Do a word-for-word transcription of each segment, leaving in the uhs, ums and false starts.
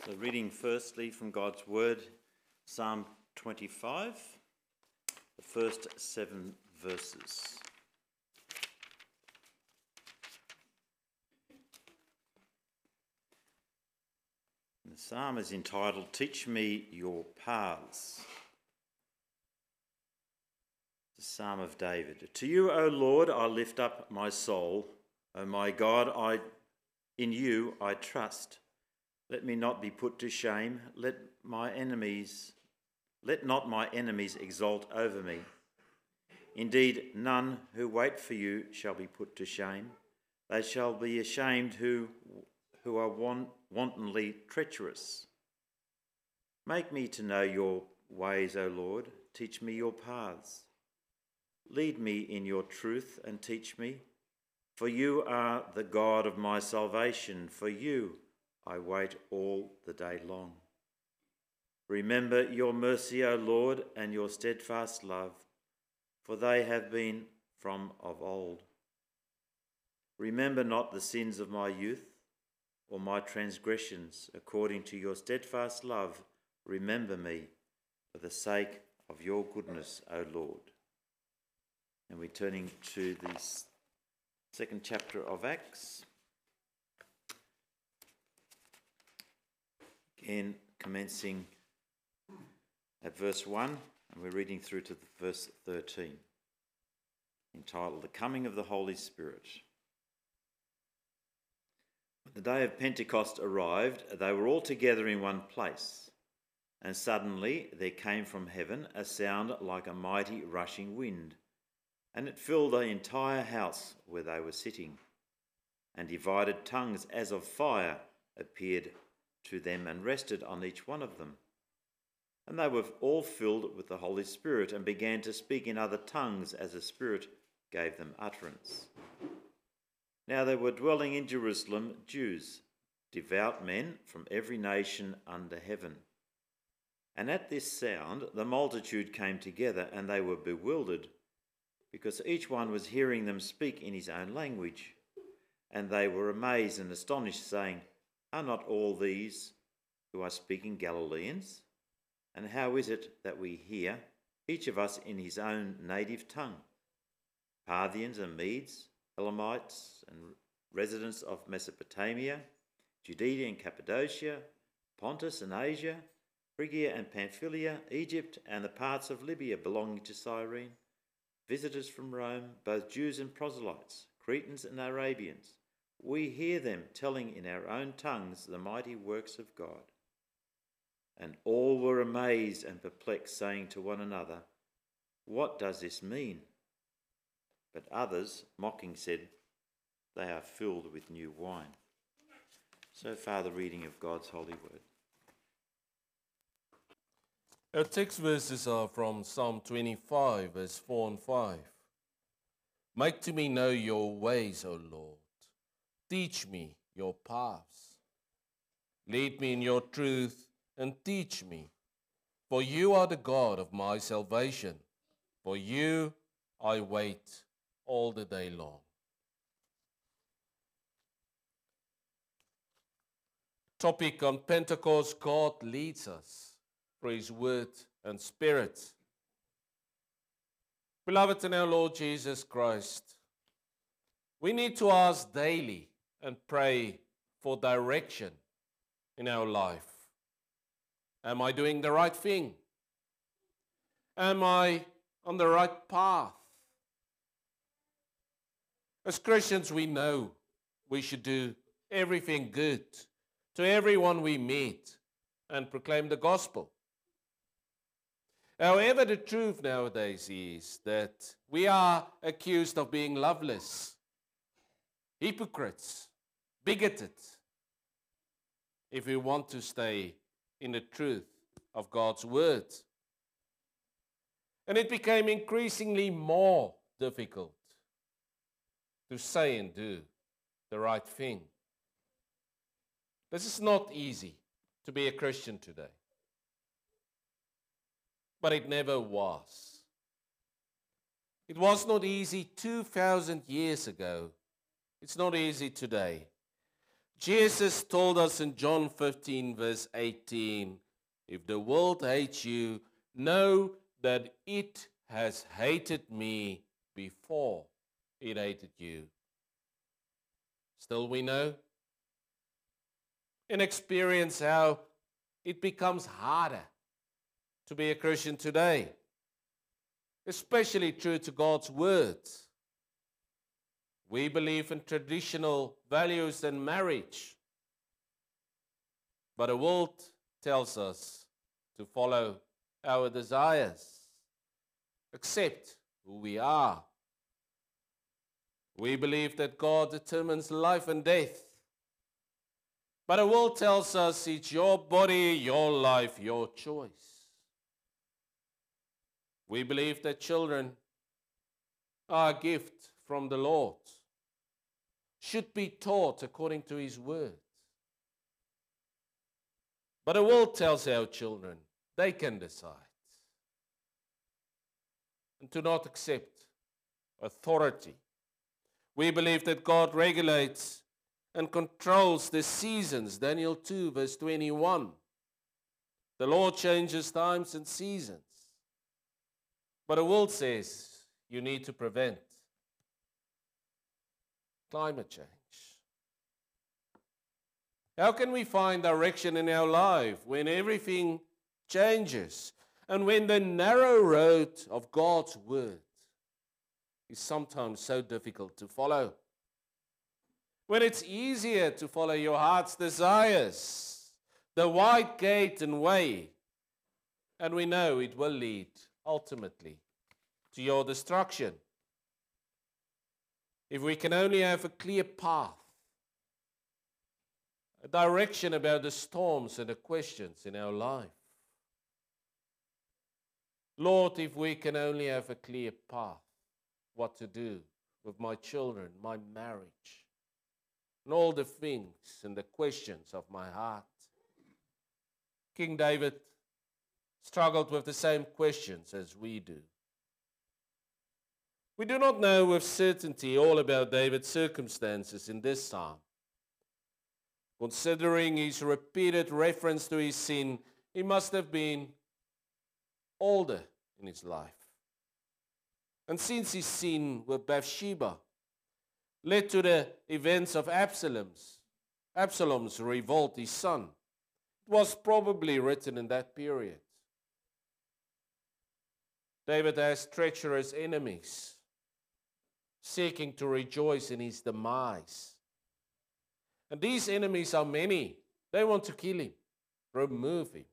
So reading firstly from God's Word, Psalm twenty-five, the first seven verses. The psalm is entitled, "Teach Me Your Paths." The Psalm of David. To you, O Lord, I lift up my soul. O my God, I, in you I trust. Let me not be put to shame. Let my enemies, let not my enemies exult over me. Indeed, none who wait for you shall be put to shame. They shall be ashamed who, who are wan, wantonly treacherous. Make me to know your ways, O Lord. Teach me your paths. Lead me in your truth and teach me. For you are the God of my salvation. For you I wait all the day long. Remember your mercy, O Lord, and your steadfast love, for they have been from of old. Remember not the sins of my youth, or my transgressions. According to your steadfast love, remember me, for the sake of your goodness, O Lord. And we're turning to the second chapter of Acts. Again, commencing at verse one, and we're reading through to the verse thirteen, entitled, The Coming of the Holy Spirit. When the day of Pentecost arrived, they were all together in one place, and suddenly there came from heaven a sound like a mighty rushing wind, and it filled the entire house where they were sitting, and divided tongues as of fire appeared to them and rested on each one of them. And they were all filled with the Holy Spirit and began to speak in other tongues as the Spirit gave them utterance. Now there were dwelling in Jerusalem Jews, devout men from every nation under heaven. And at this sound the multitude came together, and they were bewildered, because each one was hearing them speak in his own language. And they were amazed and astonished, saying, Are not all these who are speaking Galileans? And how is it that we hear, each of us in his own native tongue? Parthians and Medes, Elamites and residents of Mesopotamia, Judea and Cappadocia, Pontus and Asia, Phrygia and Pamphylia, Egypt and the parts of Libya belonging to Cyrene, visitors from Rome, both Jews and proselytes, Cretans and Arabians. We hear them telling in our own tongues the mighty works of God. And all were amazed and perplexed, saying to one another, What does this mean? But others, mocking, said, They are filled with new wine. So far the reading of God's holy word. Our text verses are from Psalm twenty-five, verse four and five. Make to me know your ways, O Lord. Teach me your paths. Lead me in your truth and teach me. For you are the God of my salvation. For you I wait all the day long. Topic on Pentecost: God leads us through his word and spirit. Beloved in our Lord Jesus Christ, we need to ask daily and pray for direction in our life. Am I doing the right thing? Am I on the right path? As Christians, we know we should do everything good to everyone we meet and proclaim the gospel. However, the truth nowadays is that we are accused of being loveless, hypocrites, bigoted, if we want to stay in the truth of God's word. And it became increasingly more difficult to say and do the right thing. This is not easy to be a Christian today. But it never was. It was not easy two thousand years ago. It's not easy today. Jesus told us in John fifteen, verse eighteen, if the world hates you, know that it has hated me before it hated you. Still we know and experience how it becomes harder to be a Christian today, especially true to God's words. We believe in traditional values and marriage, but the world tells us to follow our desires, accept who we are. We believe that God determines life and death, but the world tells us it's your body, your life, your choice. We believe that children are a gift from the Lord, should be taught according to His word. But the world tells our children they can decide and to not accept authority. We believe that God regulates and controls the seasons. Daniel two, verse twenty-one. The Lord changes times and seasons. But the world says you need to prevent climate change. How can we find direction in our life when everything changes and when the narrow road of God's word is sometimes so difficult to follow? When it's easier to follow your heart's desires, the wide gate and way, and we know it will lead ultimately to your destruction. If we can only have a clear path, a direction about the storms and the questions in our life. Lord, if we can only have a clear path, what to do with my children, my marriage, and all the things and the questions of my heart. King David struggled with the same questions as we do. We do not know with certainty all about David's circumstances in this psalm. Considering his repeated reference to his sin, he must have been older in his life. And since his sin with Bathsheba led to the events of Absalom's, Absalom's revolt, his son, it was probably written in that period. David has treacherous enemies seeking to rejoice in his demise. And these enemies are many. They want to kill him, remove him.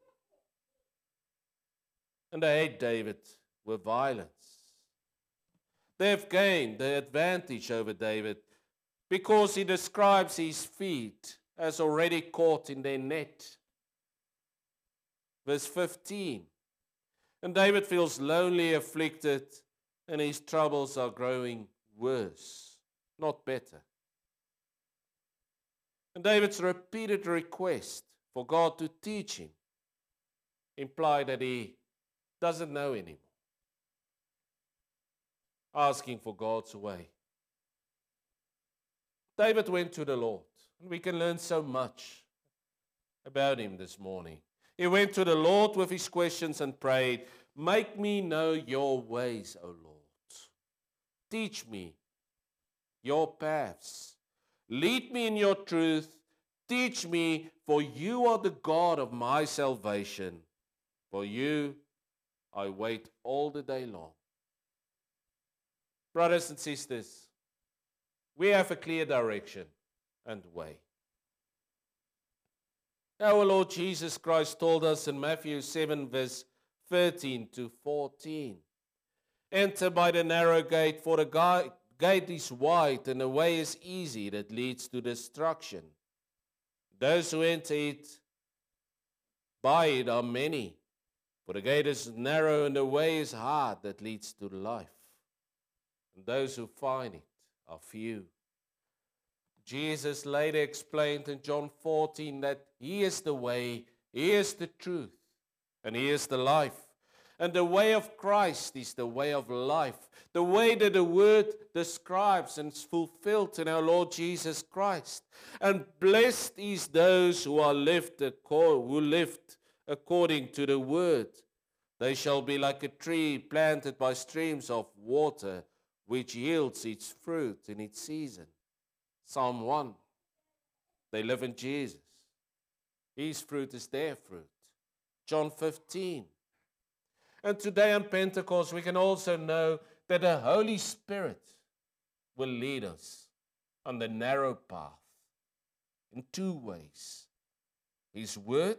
And they hate David with violence. They have gained the advantage over David because he describes his feet as already caught in their net. Verse fifteen. And David feels lonely, afflicted, and his troubles are growing worse, not better. And David's repeated request for God to teach him implied that he doesn't know anymore. Asking for God's way. David went to the Lord, and we can learn so much about him this morning. He went to the Lord with his questions and prayed, "Make me know your ways, O Lord. Teach me your paths. Lead me in your truth. Teach me, for you are the God of my salvation. For you I wait all the day long." Brothers and sisters, we have a clear direction and way. Our Lord Jesus Christ told us in Matthew seven, verse thirteen to fourteen, "Enter by the narrow gate, for the gate is wide and the way is easy that leads to destruction. Those who enter it by it are many, for the gate is narrow and the way is hard that leads to life. And those who find it are few." Jesus later explained in John fourteen that He is the way, He is the truth, and He is the life. And the way of Christ is the way of life, the way that the word describes and is fulfilled in our Lord Jesus Christ. And blessed is those who are lived who lived according to the word. They shall be like a tree planted by streams of water, which yields its fruit in its season. Psalm one. They live in Jesus. His fruit is their fruit. John fifteen. And today on Pentecost, we can also know that the Holy Spirit will lead us on the narrow path in two ways. His word,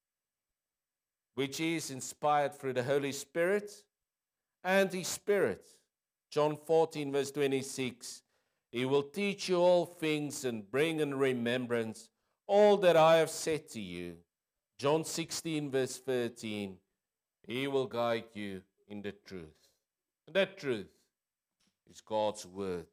which is inspired through the Holy Spirit, and His Spirit. John fourteen, verse twenty-six. He will teach you all things and bring in remembrance all that I have said to you. John sixteen, verse thirteen. He will guide you in the truth. And that truth is God's word.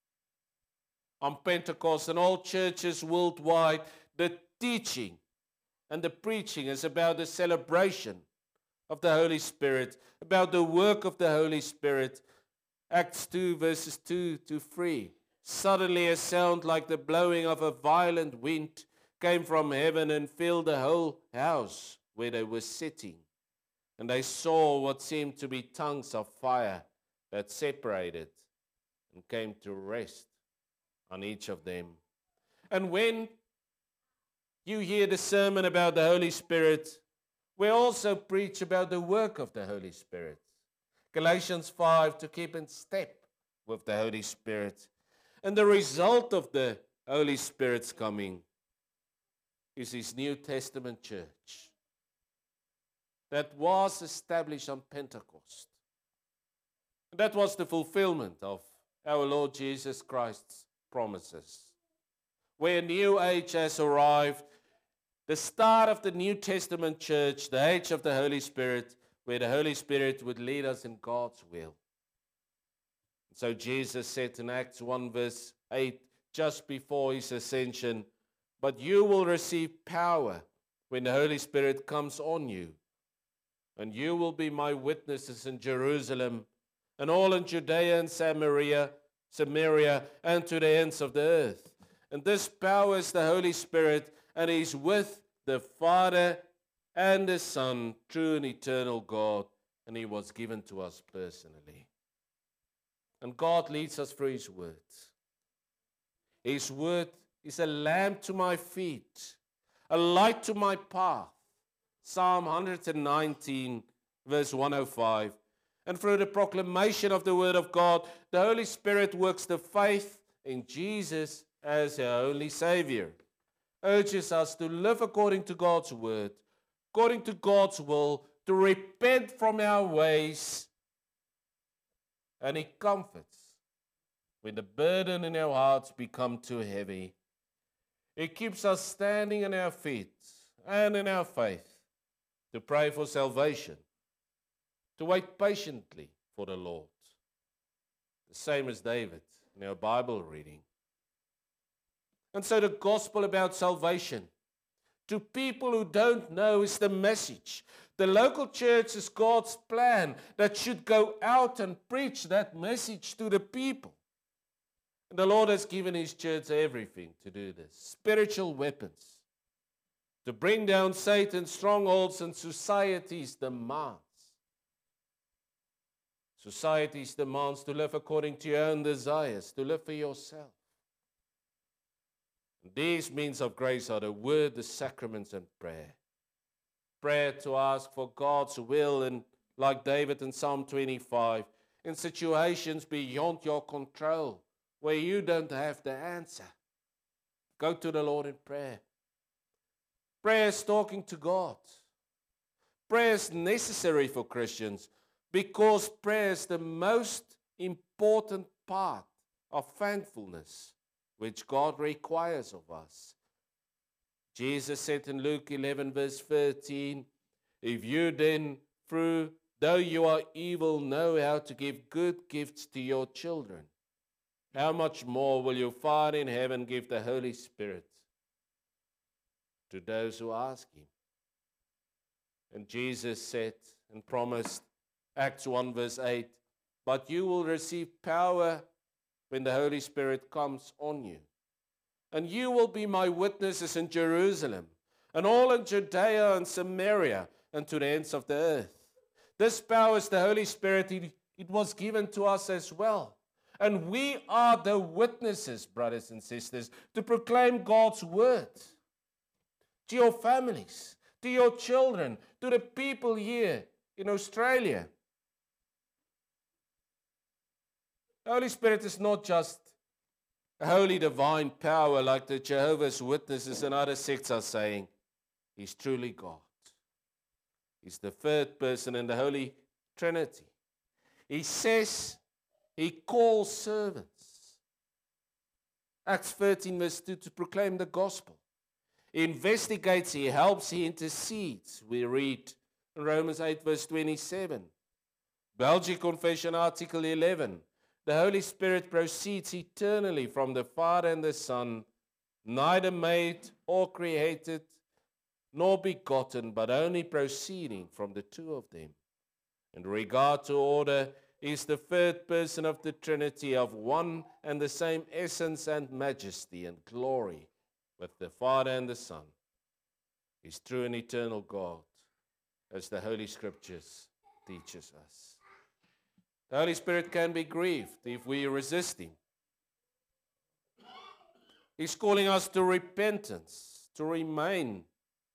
On Pentecost and all churches worldwide, the teaching and the preaching is about the celebration of the Holy Spirit, about the work of the Holy Spirit. Acts two, verses two to three. Suddenly a sound like the blowing of a violent wind came from heaven and filled the whole house where they were sitting. And they saw what seemed to be tongues of fire that separated and came to rest on each of them. And when you hear the sermon about the Holy Spirit, we also preach about the work of the Holy Spirit. Galatians five, to keep in step with the Holy Spirit. And the result of the Holy Spirit's coming is His New Testament church that was established on Pentecost. And that was the fulfillment of our Lord Jesus Christ's promises. Where a new age has arrived, the start of the New Testament church, the age of the Holy Spirit, where the Holy Spirit would lead us in God's will. So Jesus said in Acts one, verse eight, just before His ascension, but you will receive power when the Holy Spirit comes on you. And you will be my witnesses in Jerusalem and all in Judea and Samaria, Samaria, and to the ends of the earth. And this power is the Holy Spirit, and He's with the Father and the Son, true and eternal God, and He was given to us personally. And God leads us through His word. His word is a lamp to my feet, a light to my path. Psalm one nineteen, verse one oh five. And through the proclamation of the word of God, the Holy Spirit works the faith in Jesus as our only Savior, urges us to live according to God's word, according to God's will, to repent from our ways, and He comforts when the burden in our hearts become too heavy. He keeps us standing on our feet and in our faith, to pray for salvation, to wait patiently for the Lord. The same as David in our Bible reading. And so the gospel about salvation to people who don't know is the message. The local church is God's plan that should go out and preach that message to the people. And the Lord has given His church everything to do this. Spiritual weapons to bring down Satan's strongholds and society's demands. Society's demands to live according to your own desires, to live for yourself. And these means of grace are the word, the sacraments, and prayer. Prayer to ask for God's will, and like David in Psalm twenty-five, in situations beyond your control, where you don't have the answer. Go to the Lord in prayer. Prayer is talking to God. Prayer is necessary for Christians because prayer is the most important part of thankfulness which God requires of us. Jesus said in Luke eleven, verse thirteen, if you then, through, though you are evil, know how to give good gifts to your children, how much more will your Father in heaven give the Holy Spirit to those who ask Him? And Jesus said and promised Acts one verse eight, but you will receive power when the Holy Spirit comes on you. And you will be my witnesses in Jerusalem, and all in Judea and Samaria, and to the ends of the earth. This power is the Holy Spirit. It, it was given to us as well. And we are the witnesses, brothers and sisters, to proclaim God's word to your families, to your children, to the people here in Australia. The Holy Spirit is not just a holy divine power like the Jehovah's Witnesses and other sects are saying. He's truly God. He's the third person in the Holy Trinity. He says he calls servants. Acts thirteen verse two, to proclaim the gospel. He investigates, he helps, he intercedes. We read in Romans eight verse twenty-seven. Belgian Confession Article eleven. The Holy Spirit proceeds eternally from the Father and the Son, neither made or created, nor begotten, but only proceeding from the two of them. In regard to order, he is the third person of the Trinity, of one and the same essence and majesty and glory, with the Father and the Son. He is true and eternal God, as the Holy Scriptures teaches us. The Holy Spirit can be grieved if we resist him. He's calling us to repentance, to remain,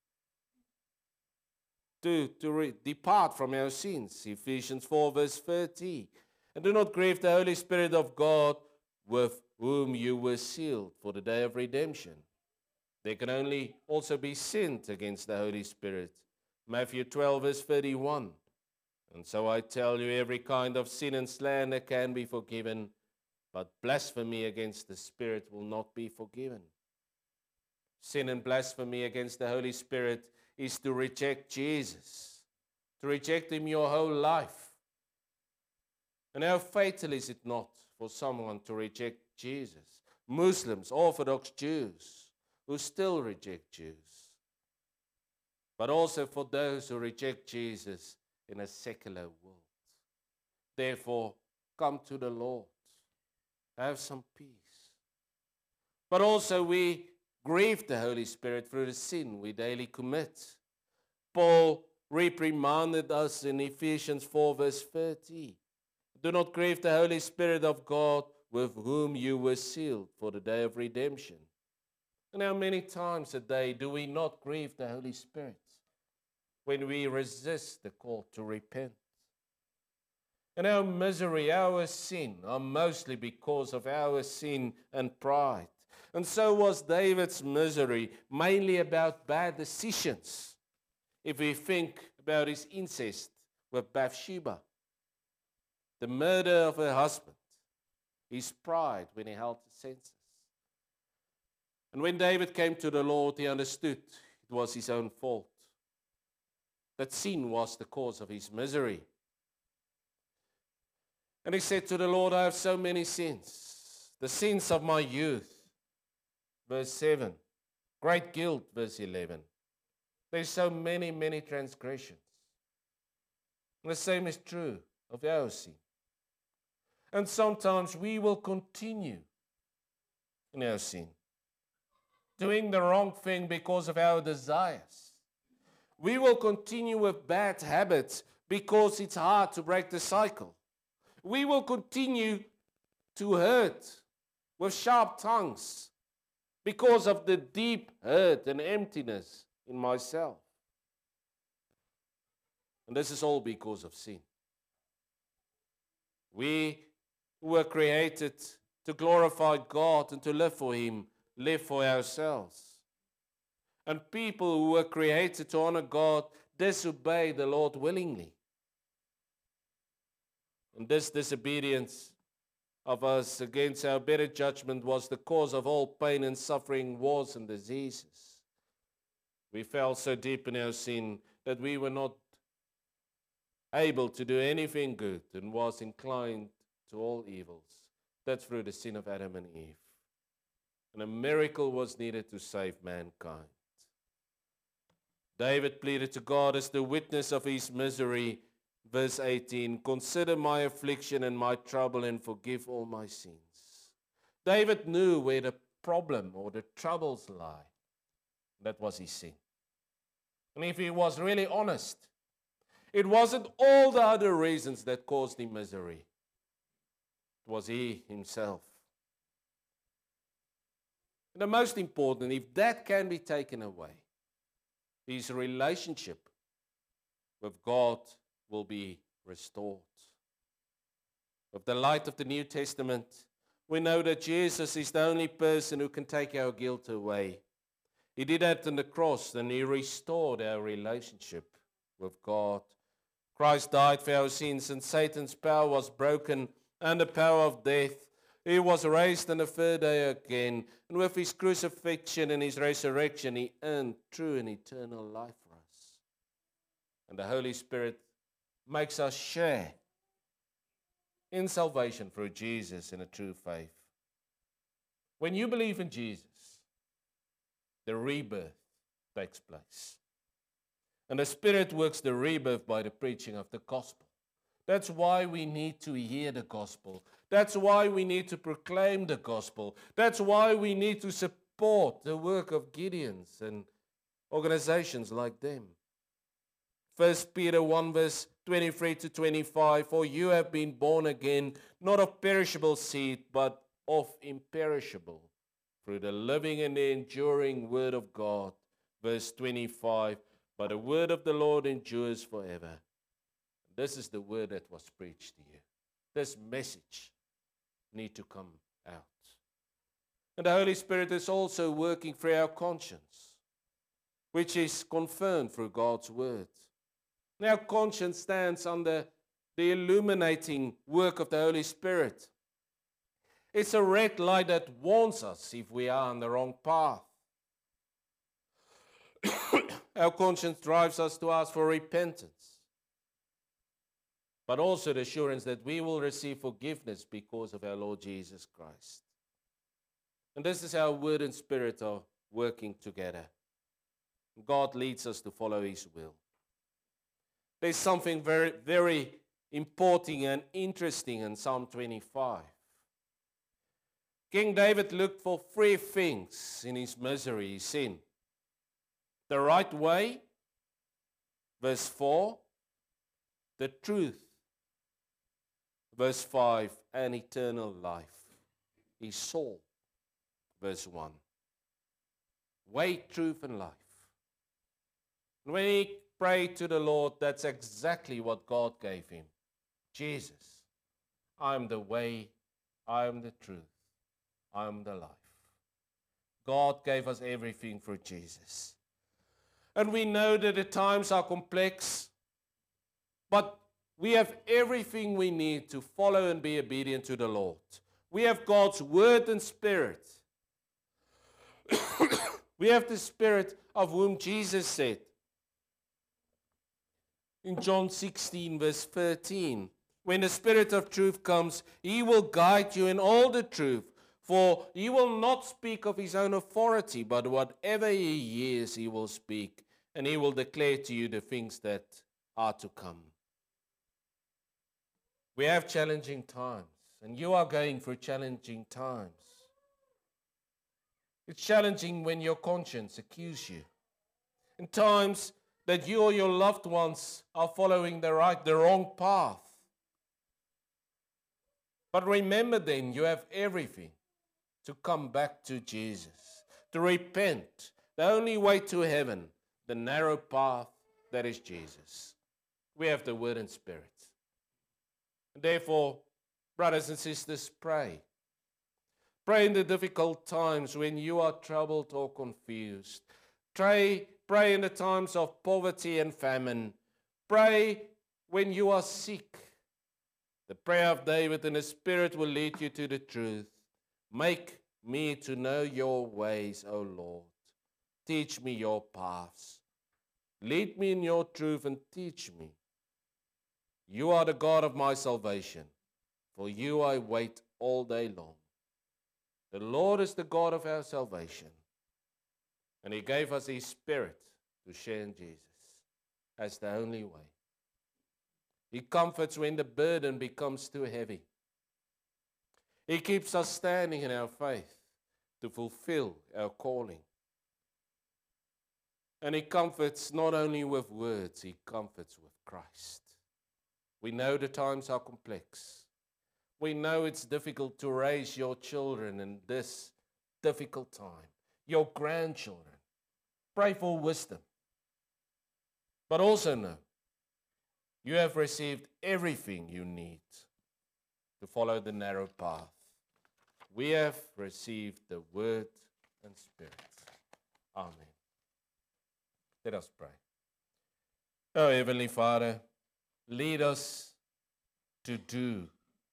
to, to re- depart from our sins. Ephesians four verse thirty. And do not grieve the Holy Spirit of God, with whom you were sealed for the day of redemption. There can only also be sinned against the Holy Spirit. Matthew twelve verse thirty-one. And so I tell you, every kind of sin and slander can be forgiven, but blasphemy against the Spirit will not be forgiven. Sin and blasphemy against the Holy Spirit is to reject Jesus, to reject him your whole life. And how fatal is it not for someone to reject Jesus? Muslims, Orthodox Jews, who still reject Jews. But also for those who reject Jesus in a secular world. Therefore, come to the Lord. Have some peace. But also we grieve the Holy Spirit through the sin we daily commit. Paul reprimanded us in Ephesians four verse thirty. Do not grieve the Holy Spirit of God, with whom you were sealed for the day of redemption. And how many times a day do we not grieve the Holy Spirit? When we resist the call to repent. And our misery, our sin, are mostly because of our sin and pride. And so was David's misery, mainly about bad decisions. If we think about his incest with Bathsheba, the murder of her husband, his pride when he held the census. And when David came to the Lord, he understood it was his own fault. That sin was the cause of his misery. And he said to the Lord, I have so many sins. The sins of my youth. Verse seven. Great guilt, verse eleven. There's so many, many transgressions. And the same is true of our sin. And sometimes we will continue in our sin, doing the wrong thing because of our desires. We will continue with bad habits because it's hard to break the cycle. We will continue to hurt with sharp tongues because of the deep hurt and emptiness in myself. And this is all because of sin. We who were created to glorify God and to live for him, live for ourselves. And people who were created to honor God disobey the Lord willingly. And this disobedience of us against our better judgment was the cause of all pain and suffering, wars and diseases. We fell so deep in our sin that we were not able to do anything good and was inclined to all evils. That's through the sin of Adam and Eve. And a miracle was needed to save mankind. David pleaded to God as the witness of his misery, verse eighteen, consider my affliction and my trouble and forgive all my sins. David knew where the problem or the troubles lie. That was his sin. And if he was really honest, it wasn't all the other reasons that caused him misery. It was he himself. And the most important, if that can be taken away, his relationship with God will be restored. With the light of the New Testament, we know that Jesus is the only person who can take our guilt away. He did that on the cross, and he restored our relationship with God. Christ died for our sins, and Satan's power was broken, and the power of death. He was raised on the third day again, and with his crucifixion and his resurrection, he earned true and eternal life for us. And the Holy Spirit makes us share in salvation through Jesus in a true faith. When you believe in Jesus, the rebirth takes place. And the Spirit works the rebirth by the preaching of the gospel. That's why we need to hear the gospel. That's why we need to proclaim the gospel. That's why we need to support the work of Gideons and organizations like them. First Peter one verse twenty-three to twenty-five, for you have been born again, not of perishable seed, but of imperishable, through the living and the enduring word of God. Verse twenty-five, but the word of the Lord endures forever. This is the word that was preached to you. This message needs to come out. And the Holy Spirit is also working through our conscience, which is confirmed through God's word. Now, conscience stands under the illuminating work of the Holy Spirit. It's a red light that warns us if we are on the wrong path. Our conscience drives us to ask for repentance, but also the assurance that we will receive forgiveness because of our Lord Jesus Christ. And this is how word and spirit are working together. God leads us to follow his will. There's something very, very important and interesting in Psalm twenty-five. King David looked for three things in his misery, his sin. The right way, verse four, the truth, verse five, and eternal life. He saw, verse one. Way, truth, and life. And when he prayed to the Lord, that's exactly what God gave him. Jesus, I am the way, I am the truth, I am the life. God gave us everything through Jesus. And we know that the times are complex, but we have everything we need to follow and be obedient to the Lord. We have God's word and spirit. We have the Spirit of whom Jesus said in John sixteen verse thirteen, when the Spirit of truth comes, he will guide you in all the truth, for he will not speak of his own authority, but whatever he hears he will speak, and he will declare to you the things that are to come. We have challenging times, and you are going through challenging times. It's challenging when your conscience accuses you. In times that you or your loved ones are following the right, the wrong path. But remember then, you have everything to come back to Jesus, to repent. The only way to heaven, the narrow path, that is Jesus. We have the word and spirit. And therefore, brothers and sisters, pray. Pray in the difficult times when you are troubled or confused. Pray, pray in the times of poverty and famine. Pray when you are sick. The prayer of David in the Spirit will lead you to the truth. Make me to know your ways, O Lord. Teach me your paths. Lead me in your truth and teach me. You are the God of my salvation. For you I wait all day long. The Lord is the God of our salvation. And he gave us his Spirit to share in Jesus as the only way. He comforts when the burden becomes too heavy. He keeps us standing in our faith to fulfill our calling. And He comforts not only with words, He comforts with Christ. We know the times are complex. We know it's difficult to raise your children in this difficult time, your grandchildren. Pray for wisdom. But also know, you have received everything you need to follow the narrow path. We have received the Word and Spirit. Amen. Let us pray. Oh, Heavenly Father, lead us to do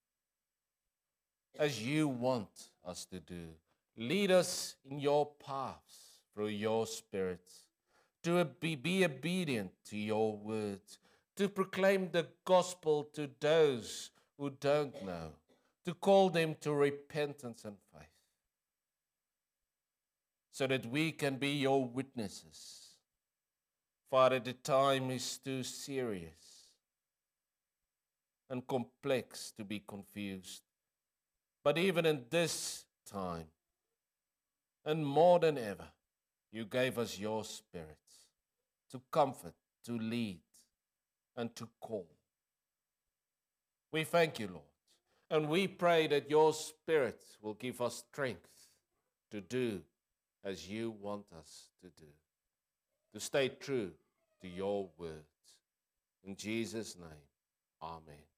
as you want us to do. Lead us in your paths through your Spirit, to be, be obedient to your words, to proclaim the gospel to those who don't know, to call them to repentance and faith, so that we can be your witnesses. Father, the time is too serious and complex to be confused. But even in this time, and more than ever, you gave us your Spirit to comfort, to lead, and to call. We thank you, Lord, and we pray that your Spirit will give us strength to do as you want us to do, to stay true to your words. In Jesus' name, amen.